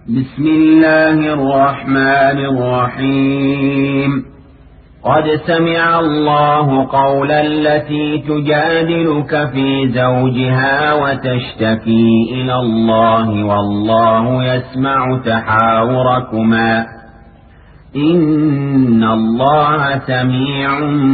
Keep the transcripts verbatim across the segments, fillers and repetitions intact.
بسم الله الرحمن الرحيم قد سمع الله قول التي تجادلك في زوجها وتشتكي إلى الله والله يسمع تحاوركما إن الله سميع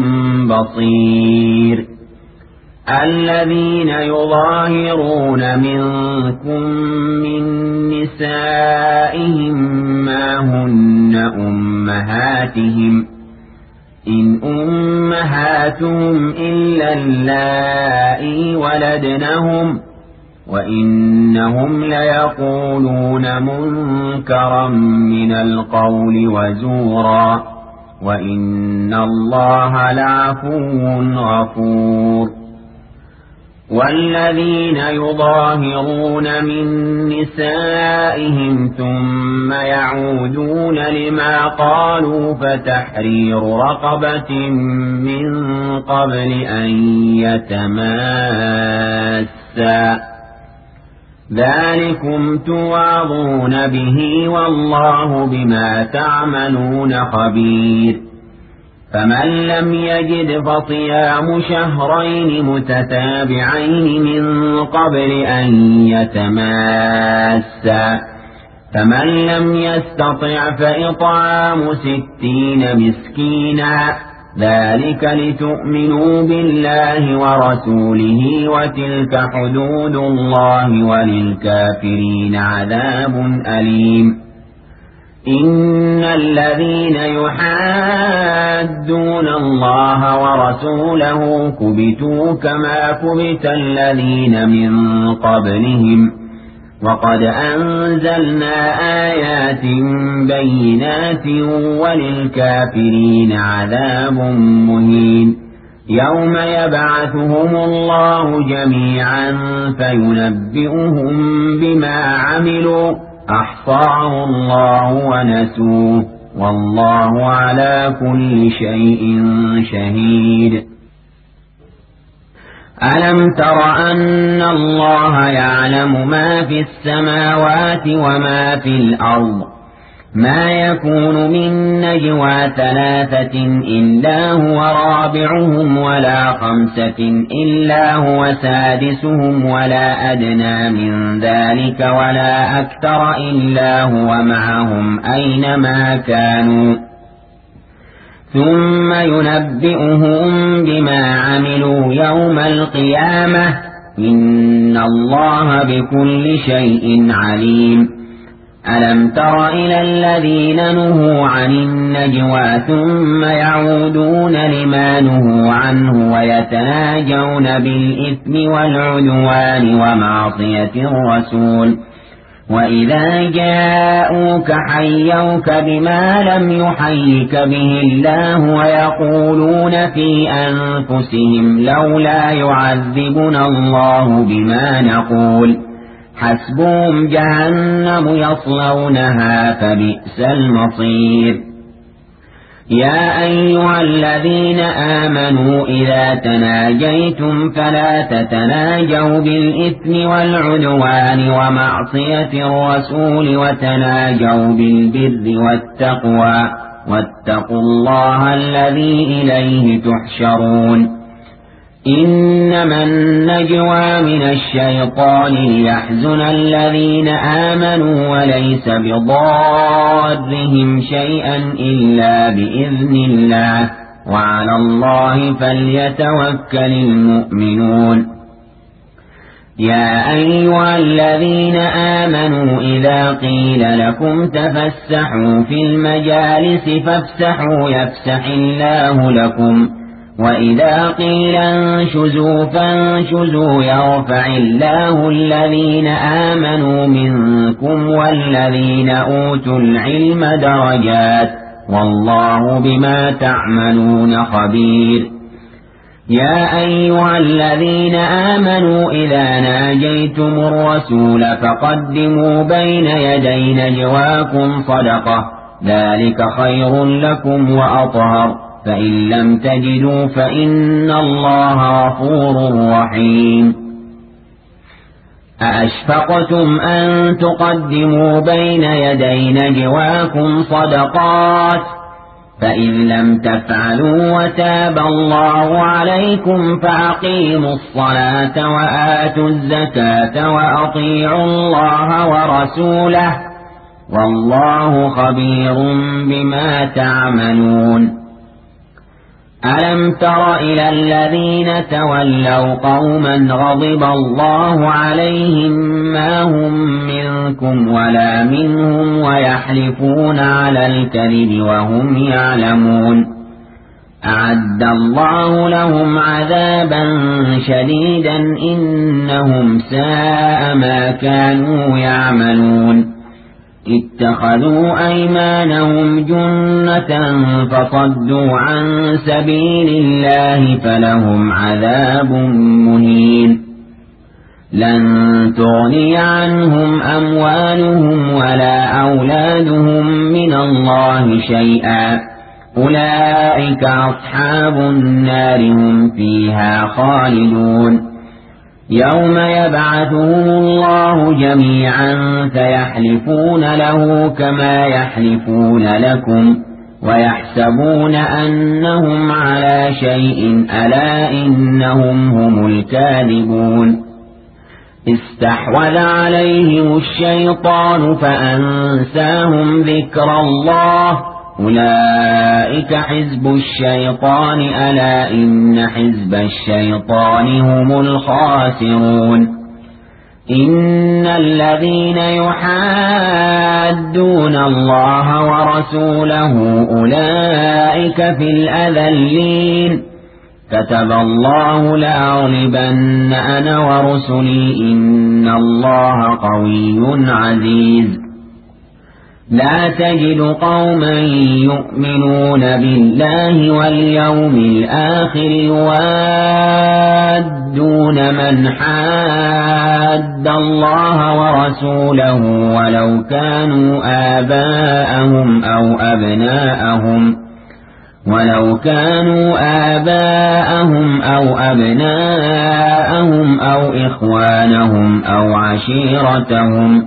بصير الذين يظاهرون منكم من نسائهم ما هن أمهاتهم إن أمهاتهم إلا اللائي ولدنهم وإنهم ليقولون منكرا من القول وزورا وإن الله لعفو غفور والذين يظاهرون من نسائهم ثم يعودون لما قالوا فتحرير رقبة من قبل أن يتماسا ذلكم توعظون به والله بما تعملون خبير فمن لم يجد فصيام شهرين متتابعين من قبل أن يتماسا فمن لم يستطع فإطعام ستين مسكينا ذلك لتؤمنوا بالله ورسوله وتلك حدود الله وللكافرين عذاب أليم إن الذين يحادون الله ورسوله كبتوا كما كبت الذين من قبلهم وقد أنزلنا آيات بينات وللكافرين عذاب مهين يوم يبعثهم الله جميعا فينبئهم بما عملوا أحصاه الله ونسوه والله على كل شيء شهيد ألم تر أن الله يعلم ما في السماوات وما في الأرض ما يكون من نجوى ثلاثة إلا هو رابعهم ولا خمسة إلا هو سادسهم ولا أدنى من ذلك ولا أكثر إلا هو معهم أينما كانوا ثم ينبئهم بما عملوا يوم القيامة إن الله بكل شيء عليم ألم تر إلى الذين نهوا عن النجوى ثم يعودون لما نهوا عنه ويتناجون بالإثم والعدوان ومعصية الرسول وإذا جاءوك حيوك بما لم يحيك به الله ويقولون في أنفسهم لولا يعذبنا الله بما نقول حسبهم جهنم يصلونها فبئس المصير يا أيها الذين آمنوا إذا تناجيتم فلا تتناجوا بالإثم والعدوان ومعصية الرسول وتناجوا بالبر والتقوى واتقوا الله الذي إليه تحشرون إنما النجوى من الشيطان ليحزن الذين آمنوا وليس بضارهم شيئا إلا بإذن الله وعلى الله فليتوكل المؤمنون يا أيها الذين آمنوا إذا قيل لكم تفسحوا في المجالس فافسحوا يفسح الله لكم وإذا قيل انشزوا فانشزوا يرفع الله الذين آمنوا منكم والذين أوتوا العلم درجات والله بما تعملون خبير يا أيها الذين آمنوا إذا ناجيتم الرسول فقدموا بين يدي نجواكم صدقة ذلك خير لكم وأطهر فإن لم تجدوا فإن الله غفور رحيم أأشفقتم أن تقدموا بين يدي نجواكم صدقات فإذ لم تفعلوا وتاب الله عليكم فأقيموا الصلاة وآتوا الزكاة وأطيعوا الله ورسوله والله خبير بما تعملون. ألم تر إلى الذين تولوا قوما غضب الله عليهم ما هم منكم ولا منهم ويحلفون على الكذب وهم يعلمون أعد الله لهم عذابا شديدا إنهم ساء ما كانوا يعملون. اتخذوا أيمانهم جنة فصدوا عن سبيل الله فلهم عذاب مهين. لن تغني عنهم أموالهم ولا أولادهم من الله شيئا أولئك أصحاب النار هم فيها خالدون. يوم يبعثهم الله جميعا فيحلفون له كما يحلفون لكم ويحسبون أنهم على شيء ألا إنهم هم الكاذبون. استحوذ عليهم الشيطان فأنساهم ذكر الله أولئك حزب الشيطان ألا إن حزب الشيطان هم الخاسرون. إن الذين يحادون الله ورسوله أولئك في الأذلين كتب الله لأغلبن أنا ورسلي إن الله قوي عزيز. لا تجد قوما يؤمنون بالله واليوم الآخر يوادون من حاد الله ورسوله ولو كانوا آباءهم أو أبناءهم ولو كانوا آباءهم أو أبناءهم أو إخوانهم أو عشيرتهم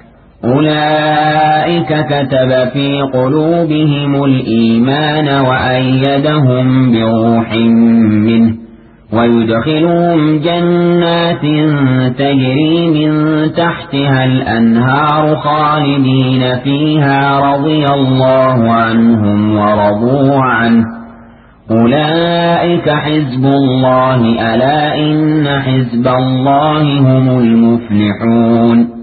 أولئك كتب في قلوبهم الإيمان وأيدهم بروح منه ويدخلهم جنات تجري من تحتها الأنهار خالدين فيها رضي الله عنهم ورضوا عنه أولئك حزب الله ألا إن حزب الله هم المفلحون.